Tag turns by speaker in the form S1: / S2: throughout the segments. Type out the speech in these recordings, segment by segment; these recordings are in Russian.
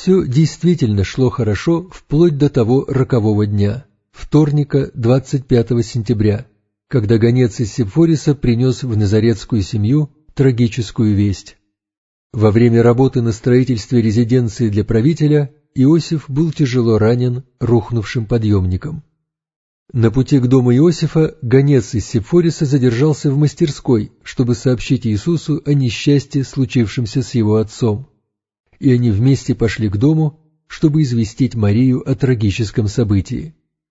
S1: Все действительно шло хорошо вплоть до того рокового дня, вторника, 25 сентября, когда гонец из Сепфориса принес в назаретскую семью трагическую весть. Во время работы на строительстве резиденции для правителя Иосиф был тяжело ранен рухнувшим подъемником. На пути к дому Иосифа гонец из Сепфориса задержался в мастерской, чтобы сообщить Иисусу о несчастье, случившемся с его отцом. И они вместе пошли к дому, чтобы известить Марию о трагическом событии.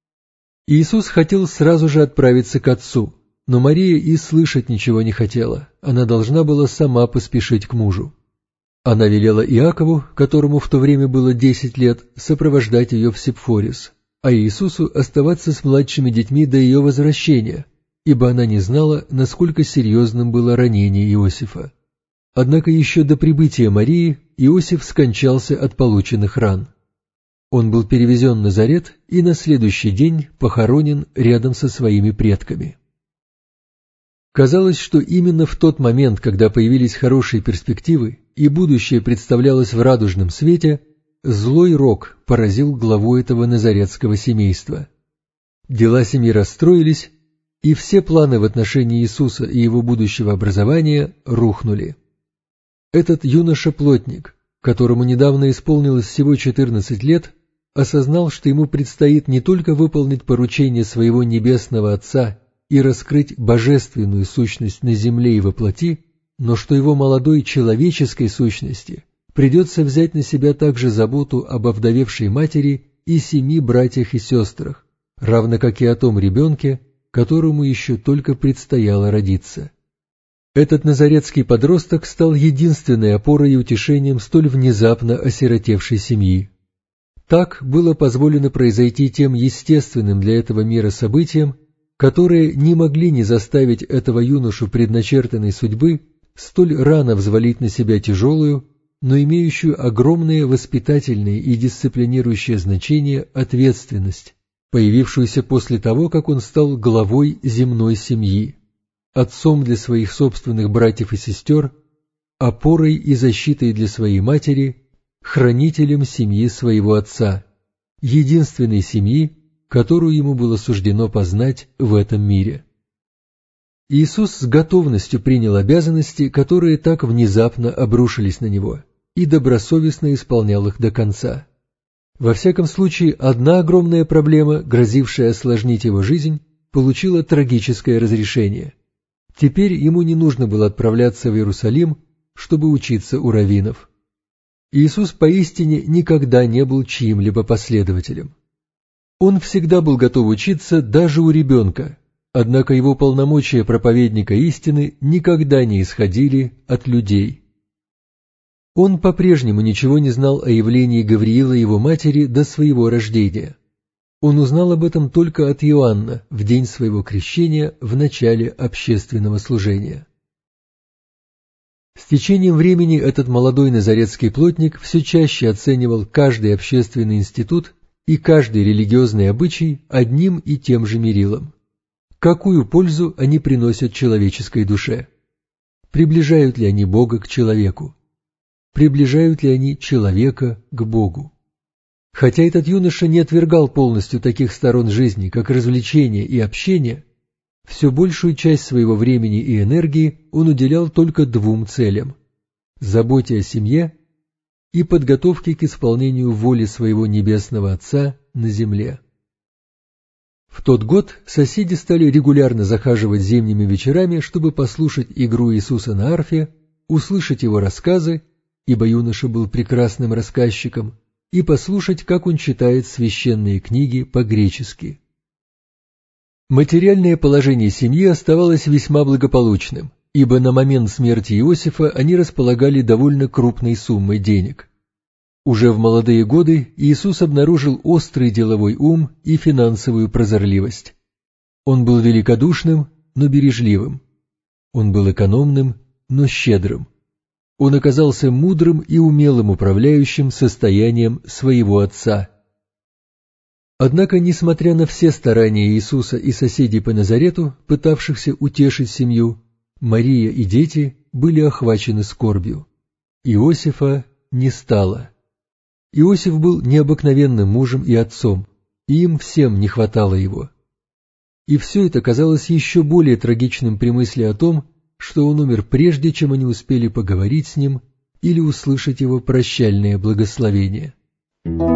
S1: Иисус хотел сразу же отправиться к отцу, но Мария и слышать ничего не хотела, она должна была сама поспешить к мужу. Она велела Иакову, которому в то время было 10 лет, сопровождать ее в Сепфорис, а Иисусу оставаться с младшими детьми до ее возвращения, ибо она не знала, насколько серьезным было ранение Иосифа. Однако еще до прибытия Марии Иосиф скончался от полученных ран. Он был перевезен в Назарет и на следующий день похоронен рядом со своими предками. Казалось, что именно в тот момент, когда появились хорошие перспективы и будущее представлялось в радужном свете, злой рок поразил главу этого назаретского семейства. Дела семьи расстроились, и все планы в отношении Иисуса и его будущего образования рухнули. Этот юноша-плотник, которому недавно исполнилось всего 14 лет, осознал, что ему предстоит не только выполнить поручение своего небесного Отца и раскрыть божественную сущность на земле и во плоти, но что его молодой человеческой сущности придется взять на себя также заботу об овдовевшей матери и 7 братьях и сестрах, равно как и о том ребенке, которому еще только предстояло родиться. Этот назаретский подросток стал единственной опорой и утешением столь внезапно осиротевшей семьи. Так было позволено произойти тем естественным для этого мира событиям, которые не могли не заставить этого юношу предначертанной судьбы столь рано взвалить на себя тяжелую, но имеющую огромное воспитательное и дисциплинирующее значение ответственность, появившуюся после того, как он стал главой земной семьи, отцом для своих собственных братьев и сестер, опорой и защитой для своей матери, хранителем семьи своего отца, единственной семьи, которую ему было суждено познать в этом мире. Иисус с готовностью принял обязанности, которые так внезапно обрушились на него, и добросовестно исполнял их до конца. Во всяком случае, одна огромная проблема, грозившая осложнить его жизнь, получила трагическое разрешение. Теперь ему не нужно было отправляться в Иерусалим, чтобы учиться у раввинов. Иисус поистине никогда не был чьим-либо последователем. Он всегда был готов учиться даже у ребенка, однако его полномочия проповедника истины никогда не исходили от людей. Он по-прежнему ничего не знал о явлении Гавриила и его матери до своего рождения. Он узнал об этом только от Иоанна в день своего крещения в начале общественного служения. С течением времени этот молодой назаретский плотник все чаще оценивал каждый общественный институт и каждый религиозный обычай одним и тем же мерилом. Какую пользу они приносят человеческой душе? Приближают ли они Бога к человеку? Приближают ли они человека к Богу? Хотя этот юноша не отвергал полностью таких сторон жизни, как развлечение и общение, все большую часть своего времени и энергии он уделял только 2 целям – заботе о семье и подготовке к исполнению воли своего небесного Отца на земле. В тот год соседи стали регулярно захаживать зимними вечерами, чтобы послушать игру Иисуса на арфе, услышать его рассказы, ибо юноша был прекрасным рассказчиком, и послушать, как он читает священные книги по-гречески. Материальное положение семьи оставалось весьма благополучным, ибо на момент смерти Иосифа они располагали довольно крупной суммой денег. Уже в молодые годы Иисус обнаружил острый деловой ум и финансовую прозорливость. Он был великодушным, но бережливым. Он был экономным, но щедрым. Он оказался мудрым и умелым управляющим состоянием своего отца. Однако, несмотря на все старания Иисуса и соседей по Назарету, пытавшихся утешить семью, Мария и дети были охвачены скорбью. Иосифа не стало. Иосиф был необыкновенным мужем и отцом, и им всем не хватало его. И все это казалось еще более трагичным при мысли о том, что он умер прежде, чем они успели поговорить с ним или услышать его прощальное благословение.